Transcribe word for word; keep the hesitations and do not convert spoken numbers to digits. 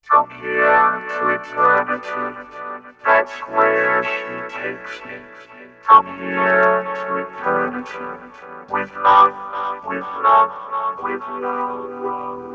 From here to eternity, that's where she takes me. From here to eternity, with love, with love, with love.